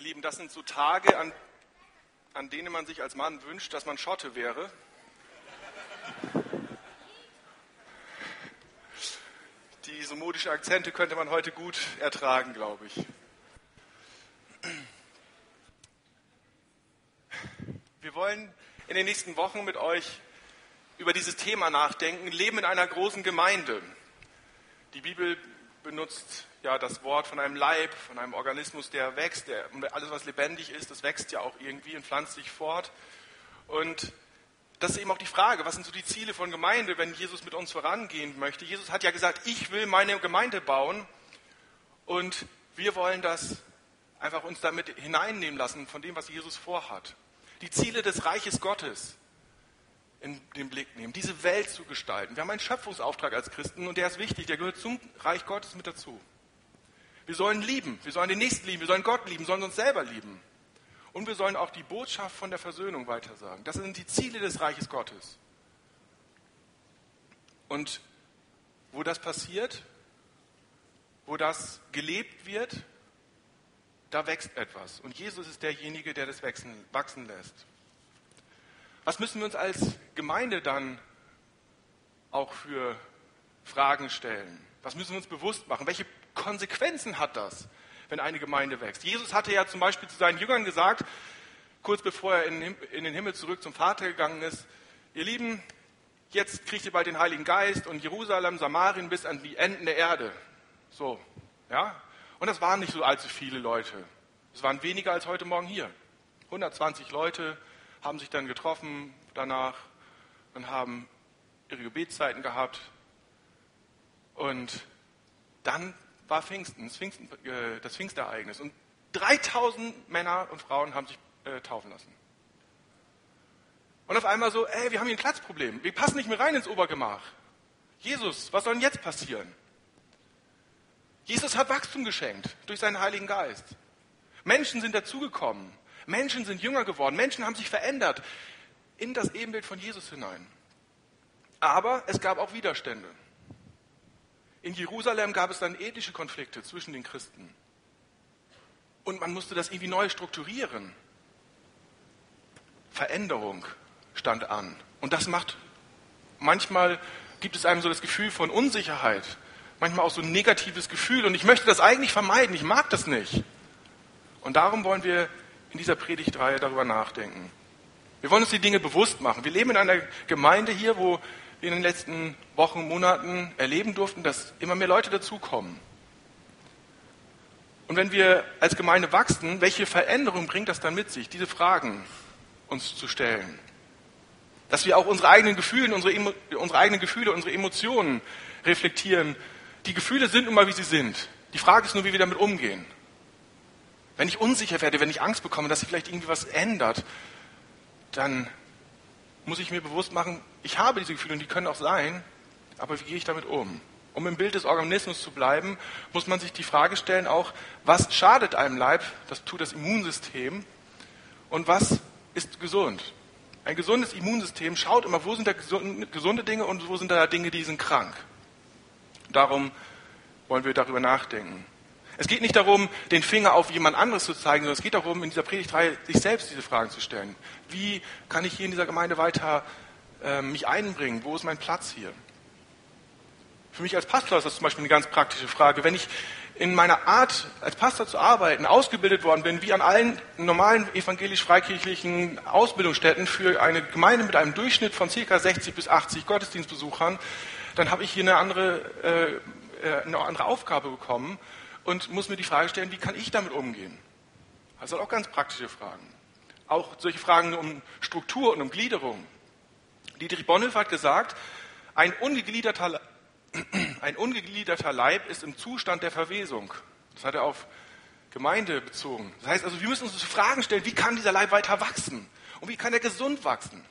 Lieben, das sind so Tage, an denen man sich als Mann wünscht, dass man Schotte wäre. Diese modischen Akzente könnte man heute gut ertragen, glaube ich. Wir wollen in den nächsten Wochen mit euch über dieses Thema nachdenken, Leben in einer großen Gemeinde. Die Bibel benutzt ja das Wort von einem Leib, von einem Organismus, der wächst. Alles, was lebendig ist, das wächst ja auch irgendwie und pflanzt sich fort. Und das ist eben auch die Frage, was sind so die Ziele von Gemeinde, wenn Jesus mit uns vorangehen möchte. Jesus hat ja gesagt, ich will meine Gemeinde bauen und wir wollen das einfach uns damit hineinnehmen lassen von dem, was Jesus vorhat. Die Ziele des Reiches Gottes in den Blick nehmen, diese Welt zu gestalten. Wir haben einen Schöpfungsauftrag als Christen und der ist wichtig, der gehört zum Reich Gottes mit dazu. Wir sollen lieben, wir sollen den Nächsten lieben, wir sollen Gott lieben, wir sollen uns selber lieben. Und wir sollen auch die Botschaft von der Versöhnung weitersagen. Das sind die Ziele des Reiches Gottes. Und wo das passiert, wo das gelebt wird, da wächst etwas. Und Jesus ist derjenige, der das wachsen lässt. Was müssen wir uns als Gemeinde dann auch für Fragen stellen? Was müssen wir uns bewusst machen? Welche Konsequenzen hat das, wenn eine Gemeinde wächst? Jesus hatte ja zum Beispiel zu seinen Jüngern gesagt, kurz bevor er in den Himmel zurück zum Vater gegangen ist, ihr Lieben, jetzt kriegt ihr bald den Heiligen Geist und Jerusalem, Samarien bis an die Enden der Erde. So, ja? Und das waren nicht so allzu viele Leute. Es waren weniger als heute Morgen hier. 120 Leute haben sich dann getroffen danach und haben ihre Gebetszeiten gehabt. Und dann war Pfingsten, das Pfingstereignis. Und 3000 Männer und Frauen haben sich taufen lassen. Und auf einmal so, wir haben hier ein Platzproblem. Wir passen nicht mehr rein ins Obergemach. Jesus, was soll denn jetzt passieren? Jesus hat Wachstum geschenkt durch seinen Heiligen Geist. Menschen sind dazugekommen. Menschen sind jünger geworden. Menschen haben sich verändert in das Ebenbild von Jesus hinein. Aber es gab auch Widerstände. In Jerusalem gab es dann ethnische Konflikte zwischen den Christen. Und man musste das irgendwie neu strukturieren. Veränderung stand an. Und das manchmal gibt es einem so das Gefühl von Unsicherheit. Manchmal auch so ein negatives Gefühl. Und ich möchte das eigentlich vermeiden. Ich mag das nicht. Und darum wollen wir in dieser Predigtreihe darüber nachdenken. Wir wollen uns die Dinge bewusst machen. Wir leben in einer Gemeinde hier, wo wir in den letzten Wochen, Monaten erleben durften, dass immer mehr Leute dazukommen. Und wenn wir als Gemeinde wachsen, welche Veränderung bringt das dann mit sich, diese Fragen uns zu stellen? Dass wir auch unsere eigenen Gefühle, unsere Emotionen reflektieren. Die Gefühle sind nun mal, wie sie sind. Die Frage ist nur, wie wir damit umgehen. Wenn ich unsicher werde, wenn ich Angst bekomme, dass sich vielleicht irgendwie was ändert, dann muss ich mir bewusst machen, ich habe diese Gefühle und die können auch sein, aber wie gehe ich damit um? Um im Bild des Organismus zu bleiben, muss man sich die Frage stellen auch, was schadet einem Leib, das tut das Immunsystem, und was ist gesund? Ein gesundes Immunsystem schaut immer, wo sind da gesunde Dinge und wo sind da Dinge, die sind krank. Darum wollen wir darüber nachdenken. Es geht nicht darum, den Finger auf jemand anderes zu zeigen, sondern es geht darum, in dieser Predigtreihe sich selbst diese Fragen zu stellen. Wie kann ich hier in dieser Gemeinde weiter mich einbringen? Wo ist mein Platz hier? Für mich als Pastor ist das zum Beispiel eine ganz praktische Frage. Wenn ich in meiner Art, als Pastor zu arbeiten, ausgebildet worden bin, wie an allen normalen evangelisch-freikirchlichen Ausbildungsstätten für eine Gemeinde mit einem Durchschnitt von ca. 60 bis 80 Gottesdienstbesuchern, dann habe ich hier eine andere Aufgabe bekommen und muss mir die Frage stellen, wie kann ich damit umgehen? Das sind auch ganz praktische Fragen. Auch solche Fragen um Struktur und um Gliederung. Dietrich Bonhoeffer hat gesagt, ein ungegliederter Leib ist im Zustand der Verwesung. Das hat er auf Gemeinde bezogen. Das heißt also, wir müssen uns Fragen stellen, wie kann dieser Leib weiter wachsen? Und wie kann er gesund wachsen?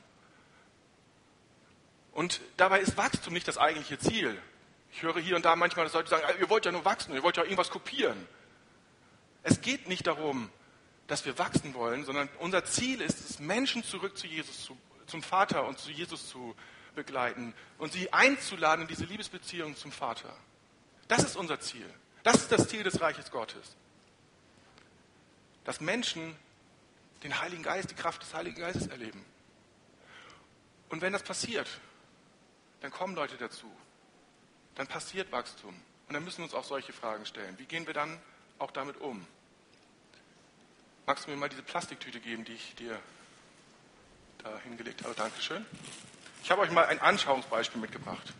Und dabei ist Wachstum nicht das eigentliche Ziel. Ich höre hier und da manchmal, dass Leute sagen, ihr wollt ja nur wachsen, ihr wollt ja irgendwas kopieren. Es geht nicht darum, dass wir wachsen wollen, sondern unser Ziel ist es, Menschen zurück zu Jesus, zum Vater und zu Jesus zu begleiten und sie einzuladen in diese Liebesbeziehung zum Vater. Das ist unser Ziel. Das ist das Ziel des Reiches Gottes. dass Menschen den Heiligen Geist, die Kraft des Heiligen Geistes erleben. Und wenn das passiert, dann kommen Leute dazu. Dann passiert Wachstum. Und dann müssen wir uns auch solche Fragen stellen. Wie gehen wir dann auch damit um? Magst du mir mal diese Plastiktüte geben, die ich dir da hingelegt habe? Dankeschön. Ich habe euch mal ein Anschauungsbeispiel mitgebracht.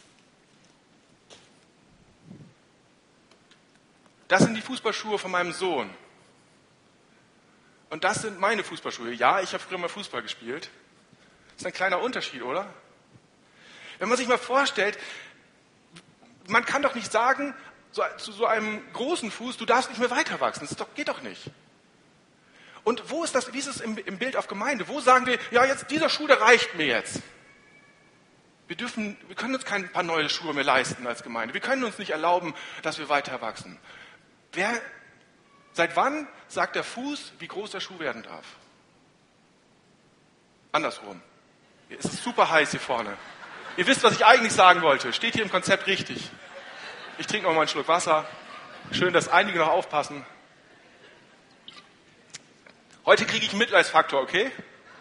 Das sind die Fußballschuhe von meinem Sohn. Und das sind meine Fußballschuhe. Ja, ich habe früher mal Fußball gespielt. Das ist ein kleiner Unterschied, oder? Wenn man sich mal vorstellt, man kann doch nicht sagen, zu so einem großen Fuß, du darfst nicht mehr weiter wachsen. Das geht doch nicht. Und wo ist das, wie ist es im Bild auf Gemeinde? Wo sagen wir, ja, jetzt dieser Schuh, der reicht mir jetzt. Wir können uns kein paar neue Schuhe mehr leisten als Gemeinde. Wir können uns nicht erlauben, dass wir weiter wachsen. Seit wann sagt der Fuß, wie groß der Schuh werden darf? Andersrum. Es ist super heiß hier vorne. Ihr wisst, was ich eigentlich sagen wollte. Steht hier im Konzept richtig. Ich trinke noch mal einen Schluck Wasser. Schön, dass einige noch aufpassen. Heute kriege ich einen Mitleidsfaktor, okay?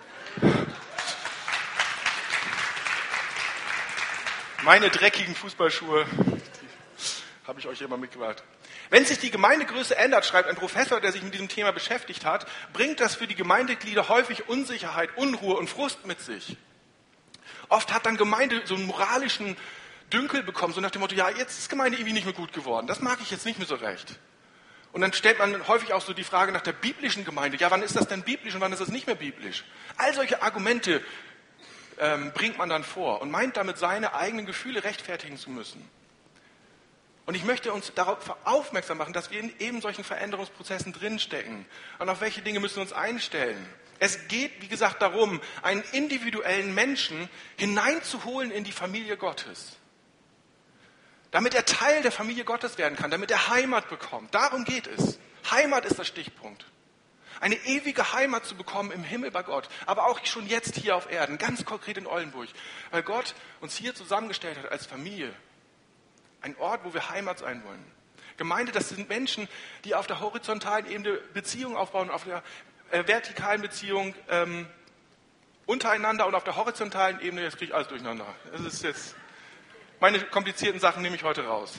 Meine dreckigen Fußballschuhe, die habe ich euch immer mitgebracht. Wenn sich die Gemeindegröße ändert, schreibt ein Professor, der sich mit diesem Thema beschäftigt hat, bringt das für die Gemeindeglieder häufig Unsicherheit, Unruhe und Frust mit sich. Oft hat dann Gemeinde so einen moralischen Dünkel bekommen, so nach dem Motto, ja, jetzt ist Gemeinde irgendwie nicht mehr gut geworden. Das mag ich jetzt nicht mehr so recht. Und dann stellt man häufig auch so die Frage nach der biblischen Gemeinde. Ja, wann ist das denn biblisch und wann ist das nicht mehr biblisch? All solche Argumente bringt man dann vor und meint damit, seine eigenen Gefühle rechtfertigen zu müssen. Und ich möchte uns darauf aufmerksam machen, dass wir in eben solchen Veränderungsprozessen drinstecken. Und auf welche Dinge müssen wir uns einstellen? Es geht, wie gesagt, darum, einen individuellen Menschen hineinzuholen in die Familie Gottes. Damit er Teil der Familie Gottes werden kann, damit er Heimat bekommt. Darum geht es. Heimat ist der Stichpunkt. Eine ewige Heimat zu bekommen im Himmel bei Gott, aber auch schon jetzt hier auf Erden, ganz konkret in Oldenburg, weil Gott uns hier zusammengestellt hat als Familie. Ein Ort, wo wir Heimat sein wollen. Gemeinde, das sind Menschen, die auf der horizontalen Ebene Beziehungen aufbauen, auf der vertikalen Beziehung untereinander und auf der horizontalen Ebene, jetzt kriege ich alles durcheinander. Das ist jetzt, meine komplizierten Sachen nehme ich heute raus.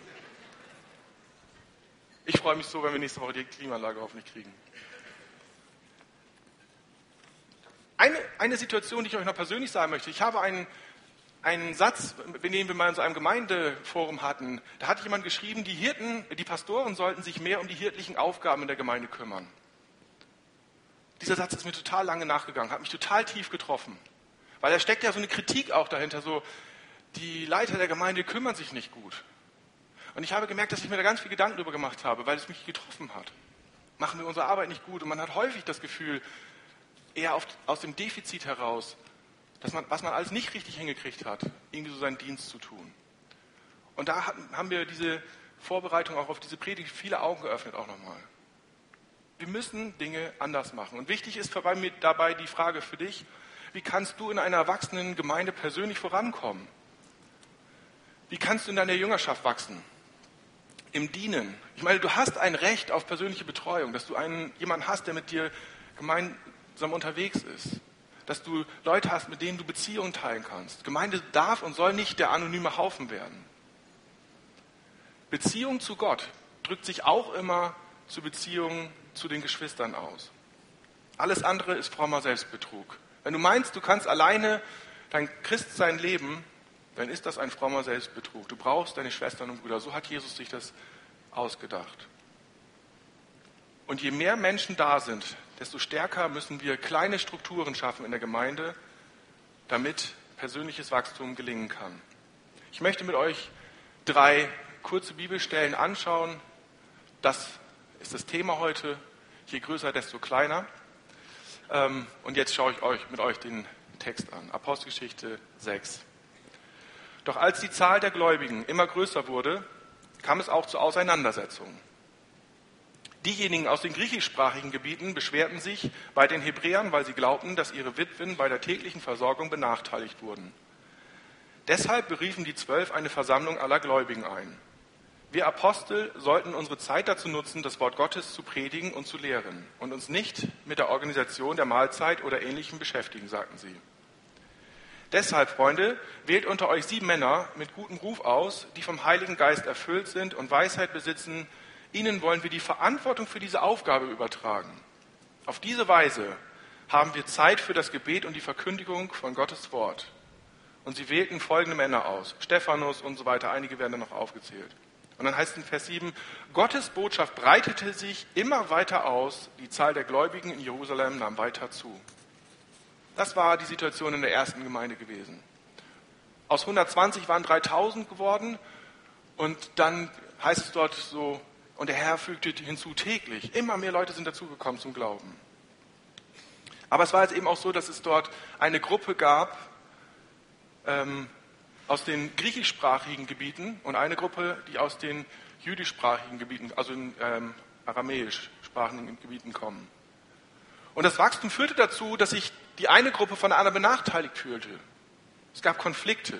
Ich freue mich so, wenn wir nächste Woche die Klimaanlage hoffentlich kriegen. Eine Situation, die ich euch noch persönlich sagen möchte. Ich habe einen Satz, den wir mal in so einem Gemeindeforum hatten. Da hat jemand geschrieben, die Pastoren sollten sich mehr um die hirtlichen Aufgaben in der Gemeinde kümmern. Dieser Satz ist mir total lange nachgegangen, hat mich total tief getroffen. Weil da steckt ja so eine Kritik auch dahinter, so die Leiter der Gemeinde kümmern sich nicht gut. Und ich habe gemerkt, dass ich mir da ganz viel Gedanken darüber gemacht habe, weil es mich getroffen hat. Machen wir unsere Arbeit nicht gut und man hat häufig das Gefühl, eher aus dem Defizit heraus, was man alles nicht richtig hingekriegt hat, irgendwie so seinen Dienst zu tun. Und da haben wir diese Vorbereitung auch auf diese Predigt viele Augen geöffnet auch nochmal. Wir müssen Dinge anders machen. Und wichtig ist dabei die Frage für dich, wie kannst du in einer erwachsenen Gemeinde persönlich vorankommen? Wie kannst du in deiner Jüngerschaft wachsen? Im Dienen. Ich meine, du hast ein Recht auf persönliche Betreuung, dass du jemanden hast, der mit dir gemeinsam unterwegs ist. Dass du Leute hast, mit denen du Beziehungen teilen kannst. Gemeinde darf und soll nicht der anonyme Haufen werden. Beziehung zu Gott drückt sich auch immer zu Beziehungen zu den Geschwistern aus. Alles andere ist frommer Selbstbetrug. Wenn du meinst, du kannst alleine dein Christsein leben, dann ist das ein frommer Selbstbetrug. Du brauchst deine Schwestern und Brüder. So hat Jesus sich das ausgedacht. Und je mehr Menschen da sind, desto stärker müssen wir kleine Strukturen schaffen in der Gemeinde, damit persönliches Wachstum gelingen kann. Ich möchte mit euch 3 kurze Bibelstellen anschauen. Das ist das Thema heute. Je größer, desto kleiner. Und jetzt schaue ich mit euch den Text an. Apostelgeschichte 6. Doch als die Zahl der Gläubigen immer größer wurde, kam es auch zu Auseinandersetzungen. Diejenigen aus den griechischsprachigen Gebieten beschwerten sich bei den Hebräern, weil sie glaubten, dass ihre Witwen bei der täglichen Versorgung benachteiligt wurden. Deshalb beriefen die 12 eine Versammlung aller Gläubigen ein. Wir Apostel sollten unsere Zeit dazu nutzen, das Wort Gottes zu predigen und zu lehren und uns nicht mit der Organisation der Mahlzeit oder Ähnlichem beschäftigen, sagten sie. Deshalb, Freunde, wählt unter euch 7 Männer mit gutem Ruf aus, die vom Heiligen Geist erfüllt sind und Weisheit besitzen. Ihnen wollen wir die Verantwortung für diese Aufgabe übertragen. Auf diese Weise haben wir Zeit für das Gebet und die Verkündigung von Gottes Wort. Und sie wählten folgende Männer aus, Stephanus und so weiter, einige werden dann noch aufgezählt. Und dann heißt es in Vers 7, Gottes Botschaft breitete sich immer weiter aus, die Zahl der Gläubigen in Jerusalem nahm weiter zu. Das war die Situation in der ersten Gemeinde gewesen. Aus 120 waren 3000 geworden und dann heißt es dort so, und der Herr fügte hinzu täglich. Immer mehr Leute sind dazugekommen zum Glauben. Aber es war jetzt eben auch so, dass es dort eine Gruppe gab aus den griechischsprachigen Gebieten und eine Gruppe, die aus den jüdischsprachigen Gebieten, also in aramäischsprachigen Gebieten kommen. Und das Wachstum führte dazu, dass sich die eine Gruppe von der anderen benachteiligt fühlte. Es gab Konflikte.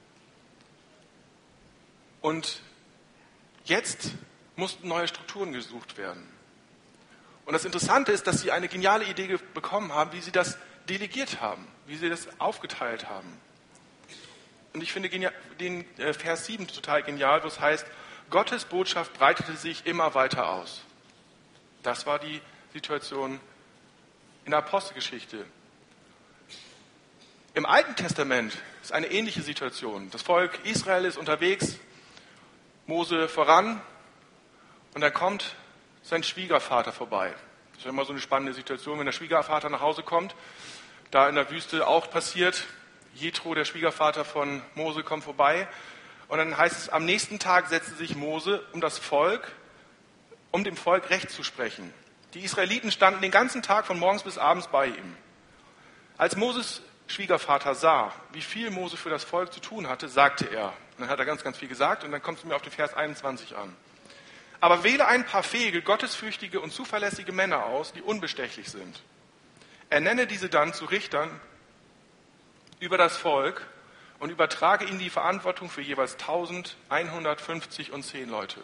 Und jetzt mussten neue Strukturen gesucht werden. Und das Interessante ist, dass sie eine geniale Idee bekommen haben, wie sie das delegiert haben, wie sie das aufgeteilt haben. Und ich finde den Vers 7 total genial, wo es heißt, Gottes Botschaft breitete sich immer weiter aus. Das war die Situation in der Apostelgeschichte. Im Alten Testament ist eine ähnliche Situation. Das Volk Israel ist unterwegs, Mose voran und dann kommt sein Schwiegervater vorbei. Das ist immer so eine spannende Situation, wenn der Schwiegervater nach Hause kommt. Da in der Wüste auch passiert. Jethro, der Schwiegervater von Mose, kommt vorbei. Und dann heißt es, am nächsten Tag setzte sich Mose, um dem Volk Recht zu sprechen. Die Israeliten standen den ganzen Tag von morgens bis abends bei ihm. Als Moses Schwiegervater sah, wie viel Mose für das Volk zu tun hatte, sagte er, und dann hat er ganz, ganz viel gesagt, und dann kommt es mir auf den Vers 21 an. Aber wähle ein paar fähige, gottesfürchtige und zuverlässige Männer aus, die unbestechlich sind. Er nenne diese dann zu Richtern über das Volk und übertrage ihnen die Verantwortung für jeweils 1150 und 10 Leute.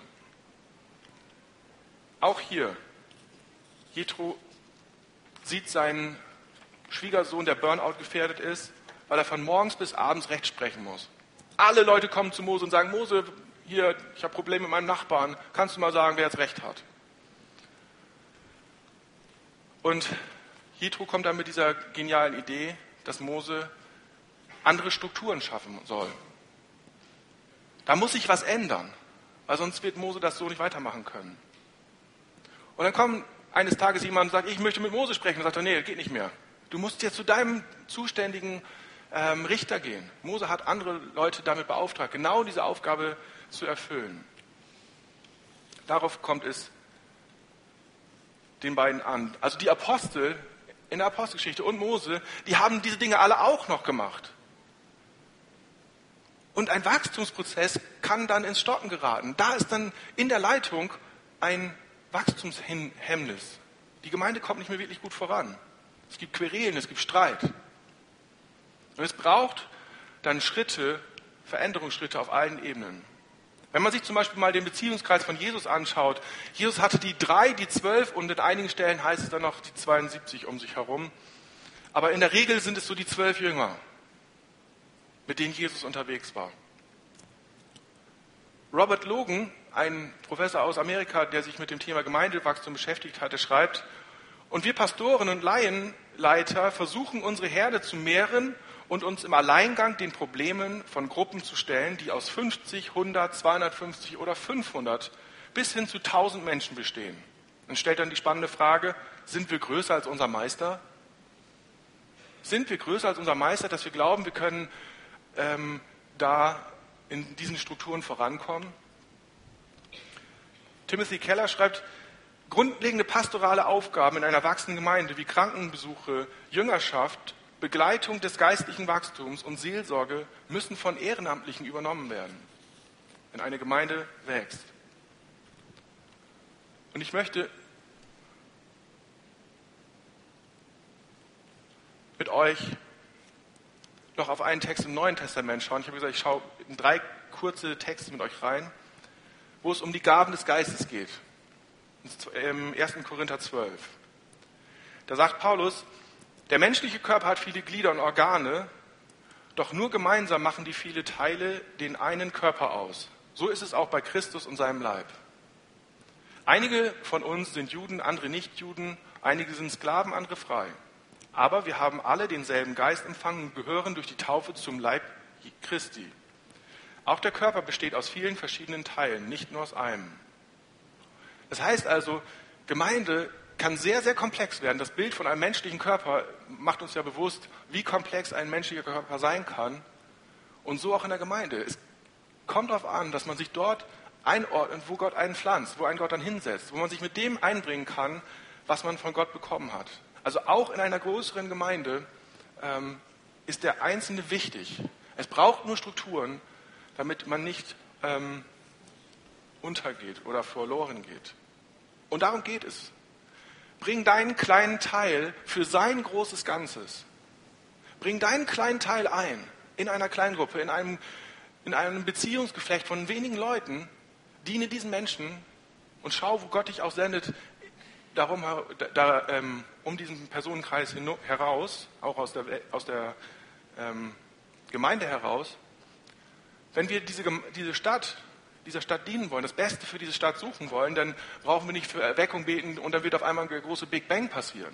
Auch hier, Jethro sieht seinen Schwiegersohn, der Burnout gefährdet ist, weil er von morgens bis abends Recht sprechen muss. Alle Leute kommen zu Mose und sagen, Mose, hier, ich habe Probleme mit meinem Nachbarn, kannst du mal sagen, wer jetzt Recht hat? Und Jethro kommt dann mit dieser genialen Idee, dass Mose andere Strukturen schaffen soll. Da muss sich was ändern, weil sonst wird Mose das so nicht weitermachen können. Und dann kommt eines Tages jemand und sagt, ich möchte mit Mose sprechen. Und sagt er, nee, das geht nicht mehr. Du musst jetzt zu deinem zuständigen Richter gehen. Mose hat andere Leute damit beauftragt, genau diese Aufgabe zu erfüllen. Darauf kommt es den beiden an. Also die Apostel in der Apostelgeschichte und Mose, die haben diese Dinge alle auch noch gemacht. Und ein Wachstumsprozess kann dann ins Stocken geraten. Da ist dann in der Leitung ein Wachstumshemmnis. Die Gemeinde kommt nicht mehr wirklich gut voran. Es gibt Querelen, es gibt Streit. Und es braucht dann Veränderungsschritte auf allen Ebenen. Wenn man sich zum Beispiel mal den Beziehungskreis von Jesus anschaut, Jesus hatte die 3, die 12 und in einigen Stellen heißt es dann noch die 72 um sich herum. Aber in der Regel sind es so die 12 Jünger, mit denen Jesus unterwegs war. Robert Logan, ein Professor aus Amerika, der sich mit dem Thema Gemeindewachstum beschäftigt hatte, schreibt, und wir Pastoren und Laienleiter versuchen, unsere Herde zu mehren und uns im Alleingang den Problemen von Gruppen zu stellen, die aus 50, 100, 250 oder 500 bis hin zu 1000 Menschen bestehen. Und stellt dann die spannende Frage, sind wir größer als unser Meister? Sind wir größer als unser Meister, dass wir glauben, wir können da in diesen Strukturen vorankommen? Timothy Keller schreibt, grundlegende pastorale Aufgaben in einer wachsenden Gemeinde wie Krankenbesuche, Jüngerschaft, Begleitung des geistlichen Wachstums und Seelsorge müssen von Ehrenamtlichen übernommen werden, wenn eine Gemeinde wächst. Und ich möchte mit euch noch auf einen Text im Neuen Testament schauen. Ich habe gesagt, ich schaue in 3 kurze Texte mit euch rein. wo es um die Gaben des Geistes geht. Im 1. Korinther 12. Da sagt Paulus, der menschliche Körper hat viele Glieder und Organe, doch nur gemeinsam machen die vielen Teile den einen Körper aus. So ist es auch bei Christus und seinem Leib. Einige von uns sind Juden, andere nicht Juden, einige sind Sklaven, andere frei. Aber wir haben alle denselben Geist empfangen und gehören durch die Taufe zum Leib Christi. Auch der Körper besteht aus vielen verschiedenen Teilen, nicht nur aus einem. Das heißt also, Gemeinde kann sehr, sehr komplex werden. Das Bild von einem menschlichen Körper macht uns ja bewusst, wie komplex ein menschlicher Körper sein kann. Und so auch in der Gemeinde. Es kommt darauf an, dass man sich dort einordnet, wo Gott einen pflanzt, wo einen Gott dann hinsetzt, wo man sich mit dem einbringen kann, was man von Gott bekommen hat. Also auch in einer größeren Gemeinde ist der Einzelne wichtig. Es braucht nur Strukturen, damit man nicht untergeht oder verloren geht. Und darum geht es. Bring deinen kleinen Teil für sein großes Ganzes. Bring deinen kleinen Teil ein in einer Kleingruppe, in einem Beziehungsgeflecht von wenigen Leuten. Diene diesen Menschen und schau, wo Gott dich auch sendet, um diesen Personenkreis heraus, auch aus der Gemeinde heraus. Wenn wir dieser Stadt dienen wollen, das Beste für diese Stadt suchen wollen, dann brauchen wir nicht für Erweckung beten und dann wird auf einmal eine große Big Bang passieren.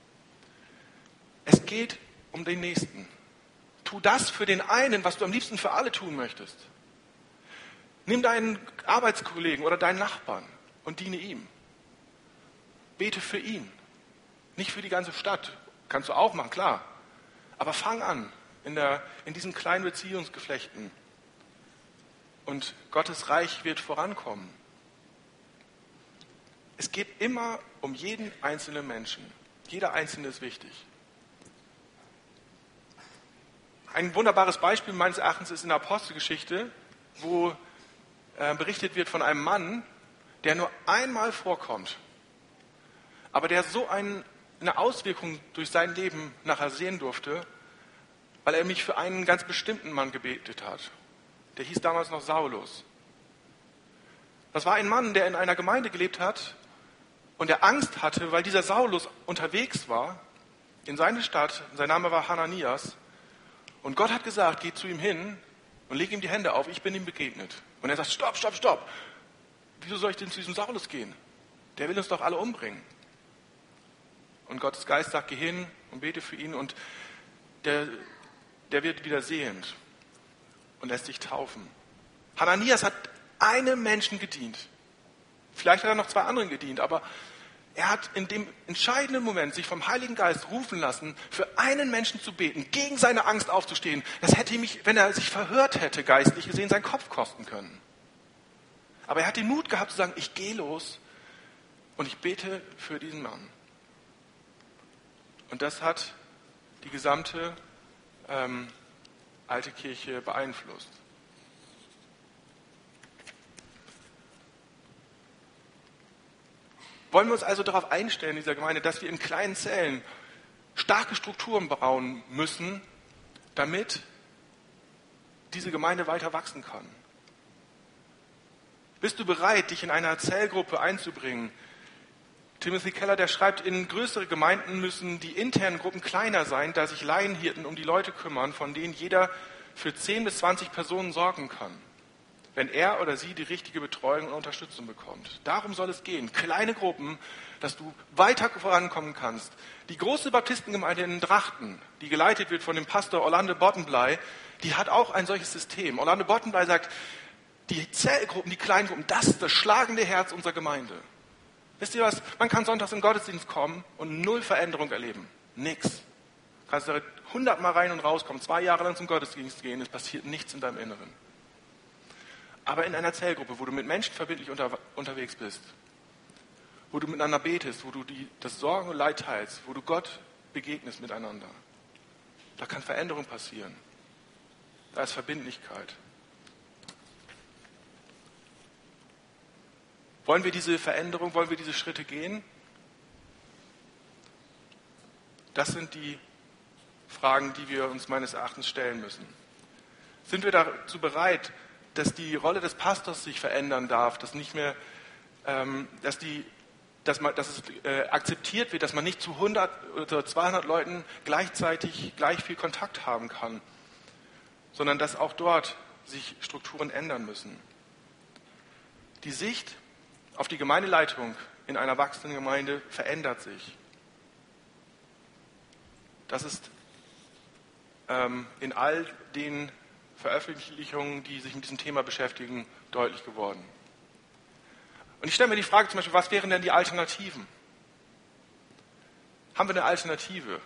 Es geht um den Nächsten. Tu das für den einen, was du am liebsten für alle tun möchtest. Nimm deinen Arbeitskollegen oder deinen Nachbarn und diene ihm. Bete für ihn, nicht für die ganze Stadt. Kannst du auch machen, klar. Aber fang an in diesen kleinen Beziehungsgeflechten. Und Gottes Reich wird vorankommen. Es geht immer um jeden einzelnen Menschen. Jeder Einzelne ist wichtig. Ein wunderbares Beispiel meines Erachtens ist in der Apostelgeschichte, wo berichtet wird von einem Mann, der nur einmal vorkommt, aber der so eine Auswirkung durch sein Leben nachher sehen durfte, weil er mich für einen ganz bestimmten Mann gebetet hat. Der hieß damals noch Saulus. Das war ein Mann, der in einer Gemeinde gelebt hat und der Angst hatte, weil dieser Saulus unterwegs war in seine Stadt. Sein Name war Hananias. Und Gott hat gesagt, geh zu ihm hin und leg ihm die Hände auf, ich bin ihm begegnet. Und er sagt, stopp. Wieso soll ich denn zu diesem Saulus gehen? Der will uns doch alle umbringen. Und Gottes Geist sagt, geh hin und bete für ihn und der wird wieder sehend und lässt sich taufen. Hananias hat einem Menschen gedient. Vielleicht hat er noch 2 anderen gedient, aber er hat in dem entscheidenden Moment sich vom Heiligen Geist rufen lassen, für einen Menschen zu beten, gegen seine Angst aufzustehen. Das hätte ihm, wenn er sich verhört hätte, geistlich gesehen, seinen Kopf kosten können. Aber er hat den Mut gehabt zu sagen, ich gehe los und ich bete für diesen Mann. Und das hat die gesamte alte Kirche beeinflusst. Wollen wir uns also darauf einstellen in dieser Gemeinde, dass wir in kleinen Zellen starke Strukturen bauen müssen, damit diese Gemeinde weiter wachsen kann? Bist du bereit, dich in einer Zellgruppe einzubringen? Timothy Keller, der schreibt, in größere Gemeinden müssen die internen Gruppen kleiner sein, da sich Laienhirten um die Leute kümmern, von denen jeder für 10 bis 20 Personen sorgen kann, wenn er oder sie die richtige Betreuung und Unterstützung bekommt. Darum soll es gehen. Kleine Gruppen, dass du weiter vorankommen kannst. Die große Baptistengemeinde in Drachten, die geleitet wird von dem Pastor Orlando Bottenbley, die hat auch ein solches System. Orlando Bottenbley sagt, die Zellgruppen, die kleinen Gruppen, das ist das schlagende Herz unserer Gemeinde. Wisst ihr was? Man kann sonntags in den Gottesdienst kommen und 0 Veränderung erleben. Nix. Du kannst da 100 Mal rein und rauskommen, 2 Jahre lang zum Gottesdienst gehen, es passiert nichts in deinem Inneren. Aber in einer Zellgruppe, wo du mit Menschen verbindlich unterwegs bist, wo du miteinander betest, wo du das Sorgen und Leid teilst, wo du Gott begegnest miteinander, da kann Veränderung passieren. Da ist Verbindlichkeit. Wollen wir diese Veränderung, wollen wir diese Schritte gehen? Das sind die Fragen, die wir uns meines Erachtens stellen müssen. Sind wir dazu bereit, dass die Rolle des Pastors sich verändern darf, dass nicht mehr, dass es akzeptiert wird, dass man nicht zu 100 oder 200 Leuten gleichzeitig gleich viel Kontakt haben kann, sondern dass auch dort sich Strukturen ändern müssen. Die Sicht auf die Gemeindeleitung in einer wachsenden Gemeinde verändert sich. Das ist in all den Veröffentlichungen, die sich mit diesem Thema beschäftigen, deutlich geworden. Und ich stelle mir die Frage zum Beispiel, was wären denn die Alternativen? Haben wir eine Alternative?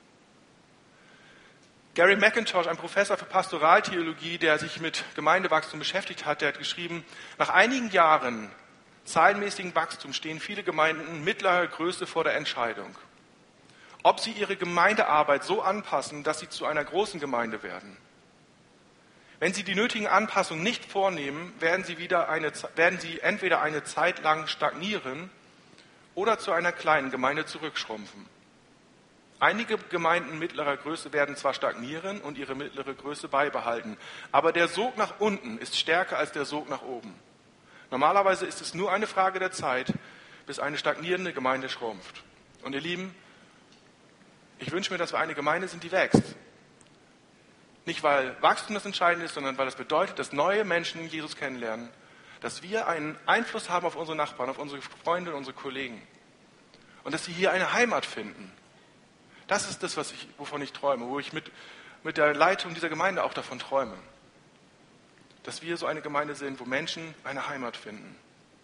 Gary McIntosh, ein Professor für Pastoraltheologie, der sich mit Gemeindewachstum beschäftigt hat, der hat geschrieben, nach einigen Jahren zahlenmäßigen Wachstums stehen viele Gemeinden mittlerer Größe vor der Entscheidung, ob sie ihre Gemeindearbeit so anpassen, dass sie zu einer großen Gemeinde werden. Wenn sie die nötigen Anpassungen nicht vornehmen, werden sie entweder eine Zeit lang stagnieren oder zu einer kleinen Gemeinde zurückschrumpfen. Einige Gemeinden mittlerer Größe werden zwar stagnieren und ihre mittlere Größe beibehalten, aber der Sog nach unten ist stärker als der Sog nach oben. Normalerweise ist es nur eine Frage der Zeit, bis eine stagnierende Gemeinde schrumpft. Und ihr Lieben, ich wünsche mir, dass wir eine Gemeinde sind, die wächst. Nicht, weil Wachstum das Entscheidende ist, sondern weil das bedeutet, dass neue Menschen Jesus kennenlernen, dass wir einen Einfluss haben auf unsere Nachbarn, auf unsere Freunde und unsere Kollegen. Und dass sie hier eine Heimat finden. Das ist das, wovon ich träume, wo ich mit der Leitung dieser Gemeinde auch davon träume. Dass wir so eine Gemeinde sind, wo Menschen eine Heimat finden.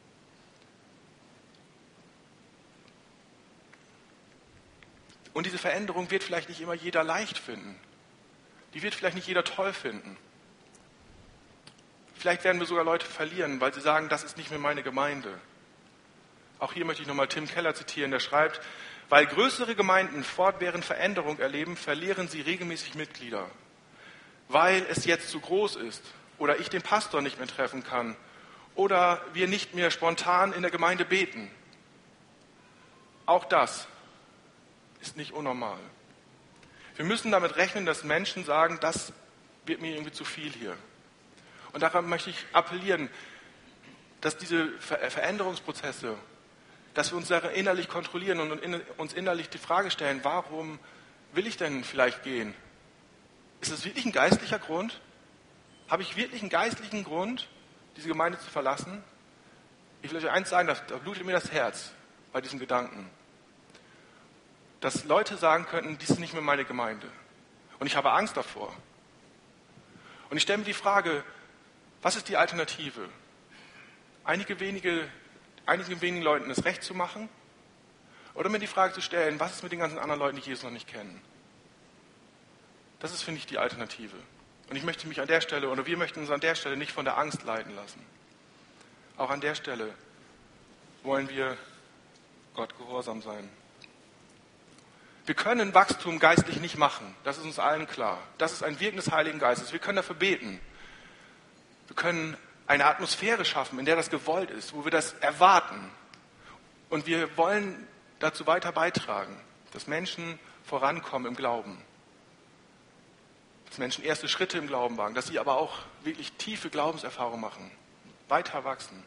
Und diese Veränderung wird vielleicht nicht immer jeder leicht finden. Die wird vielleicht nicht jeder toll finden. Vielleicht werden wir sogar Leute verlieren, weil sie sagen, das ist nicht mehr meine Gemeinde. Auch hier möchte ich nochmal Tim Keller zitieren, der schreibt, weil größere Gemeinden fortwährend Veränderung erleben, verlieren sie regelmäßig Mitglieder. Weil es jetzt zu groß ist oder ich den Pastor nicht mehr treffen kann oder wir nicht mehr spontan in der Gemeinde beten. Auch das ist nicht unnormal. Wir müssen damit rechnen, dass Menschen sagen, das wird mir irgendwie zu viel hier. Und daran möchte ich appellieren, dass diese Veränderungsprozesse, dass wir uns innerlich kontrollieren und uns innerlich die Frage stellen, warum will ich denn vielleicht gehen? Ist es wirklich ein geistlicher Grund? Habe ich wirklich einen geistlichen Grund, diese Gemeinde zu verlassen? Ich will euch eins sagen, da blutet mir das Herz bei diesen Gedanken. Dass Leute sagen könnten, dies ist nicht mehr meine Gemeinde. Und ich habe Angst davor. Und ich stelle mir die Frage, was ist die Alternative? Einigen wenigen Leuten es recht zu machen? Oder mir die Frage zu stellen, was ist mit den ganzen anderen Leuten, die Jesus noch nicht kennen? Das ist, finde ich, die Alternative. Und ich möchte mich an der Stelle, oder wir möchten uns an der Stelle nicht von der Angst leiten lassen. Auch an der Stelle wollen wir Gott gehorsam sein. Wir können Wachstum geistlich nicht machen. Das ist uns allen klar. Das ist ein Wirken des Heiligen Geistes. Wir können dafür beten. Wir können eine Atmosphäre schaffen, in der das gewollt ist, wo wir das erwarten. Und wir wollen dazu weiter beitragen, dass Menschen vorankommen im Glauben. Dass Menschen erste Schritte im Glauben wagen, dass sie aber auch wirklich tiefe Glaubenserfahrungen machen, weiter wachsen.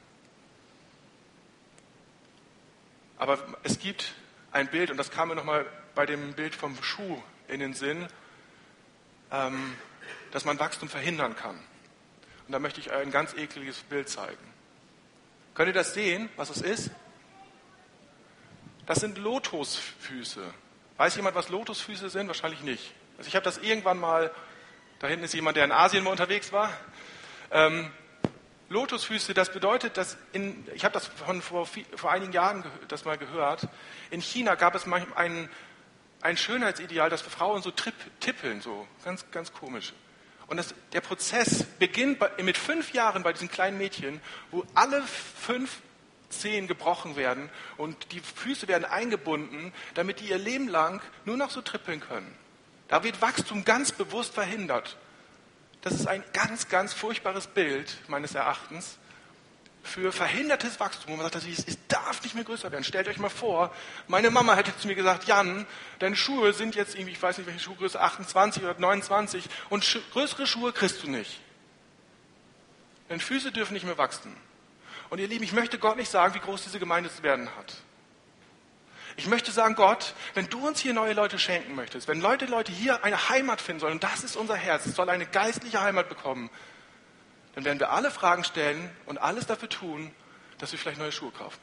Aber es gibt ein Bild, und das kam mir nochmal bei dem Bild vom Schuh in den Sinn, dass man Wachstum verhindern kann. Und da möchte ich ein ganz ekliges Bild zeigen. Könnt ihr das sehen, was es ist? Das sind Lotusfüße. Weiß jemand, was Lotusfüße sind? Wahrscheinlich nicht. Also ich habe das irgendwann mal, da hinten ist jemand, der in Asien mal unterwegs war. Lotusfüße, das bedeutet, dass ich habe das vor einigen Jahren das mal gehört, in China gab es manchmal ein Schönheitsideal, das für Frauen so tippeln, so ganz, ganz komisch. Und der Prozess beginnt mit 5 Jahren bei diesen kleinen Mädchen, wo alle 5 Zehen gebrochen werden und die Füße werden eingebunden, damit die ihr Leben lang nur noch so trippeln können. Da wird Wachstum ganz bewusst verhindert. Das ist ein ganz, ganz furchtbares Bild, meines Erachtens, für verhindertes Wachstum. Wo man sagt, es darf nicht mehr größer werden. Stellt euch mal vor, meine Mama hätte zu mir gesagt, Jan, deine Schuhe sind jetzt irgendwie, ich weiß nicht, welche Schuhgröße, 28 oder 29 und größere Schuhe kriegst du nicht. Deine Füße dürfen nicht mehr wachsen. Und ihr Lieben, ich möchte Gott nicht sagen, wie groß diese Gemeinde zu werden hat. Ich möchte sagen, Gott, wenn du uns hier neue Leute schenken möchtest, wenn Leute hier eine Heimat finden sollen, und das ist unser Herz, es soll eine geistliche Heimat bekommen, dann werden wir alle Fragen stellen und alles dafür tun, dass wir vielleicht neue Schuhe kaufen.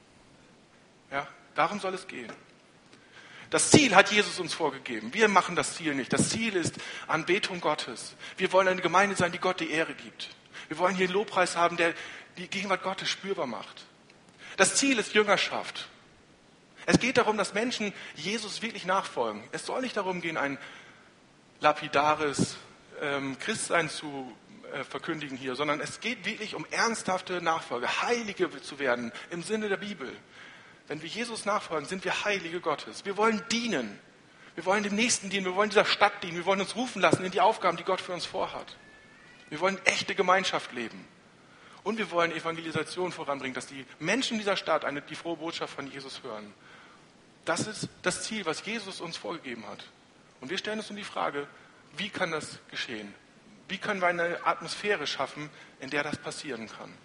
Ja, darum soll es gehen. Das Ziel hat Jesus uns vorgegeben. Wir machen das Ziel nicht. Das Ziel ist Anbetung Gottes. Wir wollen eine Gemeinde sein, die Gott die Ehre gibt. Wir wollen hier einen Lobpreis haben, der die Gegenwart Gottes spürbar macht. Das Ziel ist Jüngerschaft. Es geht darum, dass Menschen Jesus wirklich nachfolgen. Es soll nicht darum gehen, ein lapidares Christsein zu verkündigen hier, sondern es geht wirklich um ernsthafte Nachfolge, Heilige zu werden im Sinne der Bibel. Wenn wir Jesus nachfolgen, sind wir Heilige Gottes. Wir wollen dienen. Wir wollen dem Nächsten dienen. Wir wollen dieser Stadt dienen. Wir wollen uns rufen lassen in die Aufgaben, die Gott für uns vorhat. Wir wollen echte Gemeinschaft leben. Und wir wollen Evangelisation voranbringen, dass die Menschen dieser Stadt die frohe Botschaft von Jesus hören. Das ist das Ziel, was Jesus uns vorgegeben hat. Und wir stellen uns nun die Frage, wie kann das geschehen? Wie können wir eine Atmosphäre schaffen, in der das passieren kann?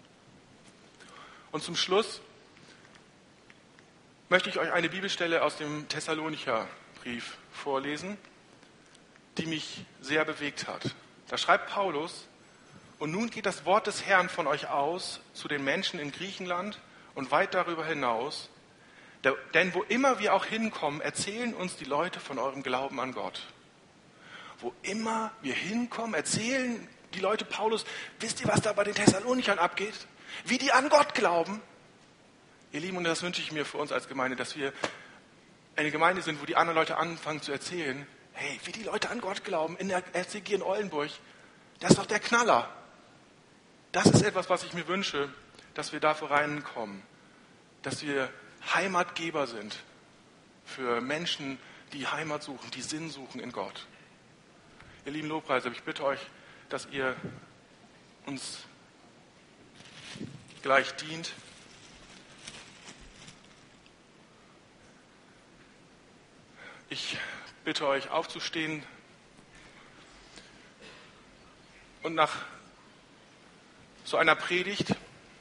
Und zum Schluss möchte ich euch eine Bibelstelle aus dem Thessalonicher Brief vorlesen, die mich sehr bewegt hat. Da schreibt Paulus: Und nun geht das Wort des Herrn von euch aus zu den Menschen in Griechenland und weit darüber hinaus. Denn wo immer wir auch hinkommen, erzählen uns die Leute von eurem Glauben an Gott. Wo immer wir hinkommen, erzählen die Leute Paulus: Wisst ihr, was da bei den Thessalonichern abgeht? Wie die an Gott glauben. Ihr Lieben, und das wünsche ich mir für uns als Gemeinde, dass wir eine Gemeinde sind, wo die anderen Leute anfangen zu erzählen: Hey, wie die Leute an Gott glauben in der RCG in Oldenburg, das ist doch der Knaller. Das ist etwas, was ich mir wünsche, dass wir dafür reinkommen. Dass wir Heimatgeber sind für Menschen, die Heimat suchen, die Sinn suchen in Gott. Ihr lieben Lobpreiser, ich bitte euch, dass ihr uns gleich dient. Ich bitte euch aufzustehen und nach so einer Predigt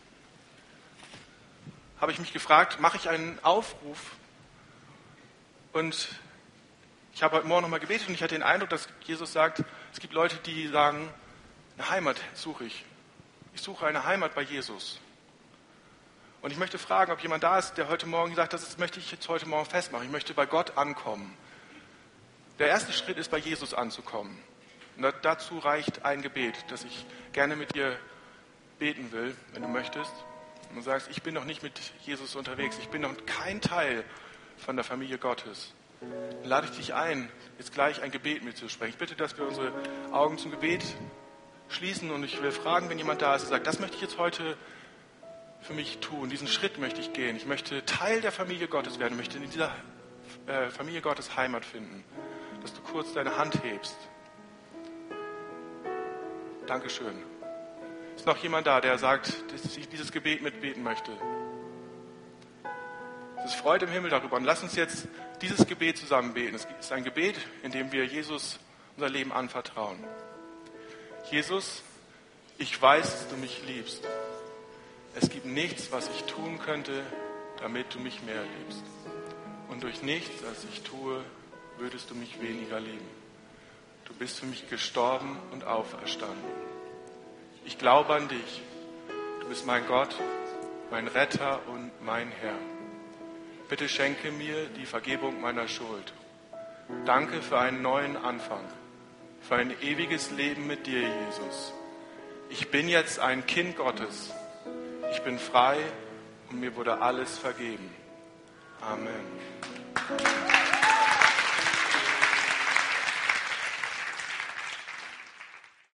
habe ich mich gefragt, mache ich einen Aufruf? Und ich habe heute Morgen nochmal gebetet und ich hatte den Eindruck, dass Jesus sagt, es gibt Leute, die sagen, eine Heimat suche ich. Ich suche eine Heimat bei Jesus. Und ich möchte fragen, ob jemand da ist, der heute Morgen sagt, das möchte ich jetzt heute Morgen festmachen. Ich möchte bei Gott ankommen. Der erste Schritt ist, bei Jesus anzukommen. Und dazu reicht ein Gebet, das ich gerne mit dir beten will, wenn du möchtest. Und du sagst, ich bin noch nicht mit Jesus unterwegs. Ich bin noch kein Teil von der Familie Gottes. Dann lade ich dich ein, jetzt gleich ein Gebet mitzusprechen. Ich bitte, dass wir unsere Augen zum Gebet schließen und ich will fragen, wenn jemand da ist, der sagt, das möchte ich jetzt heute für mich tun, diesen Schritt möchte ich gehen. Ich möchte Teil der Familie Gottes werden, möchte in dieser Familie Gottes Heimat finden. Dass du kurz deine Hand hebst. Dankeschön. Ist noch jemand da, der sagt, dass ich dieses Gebet mitbeten möchte? Es ist Freude im Himmel darüber. Und lass uns jetzt dieses Gebet zusammen beten. Es ist ein Gebet, in dem wir Jesus unser Leben anvertrauen. Jesus, ich weiß, dass du mich liebst. Es gibt nichts, was ich tun könnte, damit du mich mehr liebst. Und durch nichts, was ich tue, würdest du mich weniger lieben. Du bist für mich gestorben und auferstanden. Ich glaube an dich. Du bist mein Gott, mein Retter und mein Herr. Bitte schenke mir die Vergebung meiner Schuld. Danke für einen neuen Anfang, für ein ewiges Leben mit dir, Jesus. Ich bin jetzt ein Kind Gottes. Ich bin frei und mir wurde alles vergeben. Amen.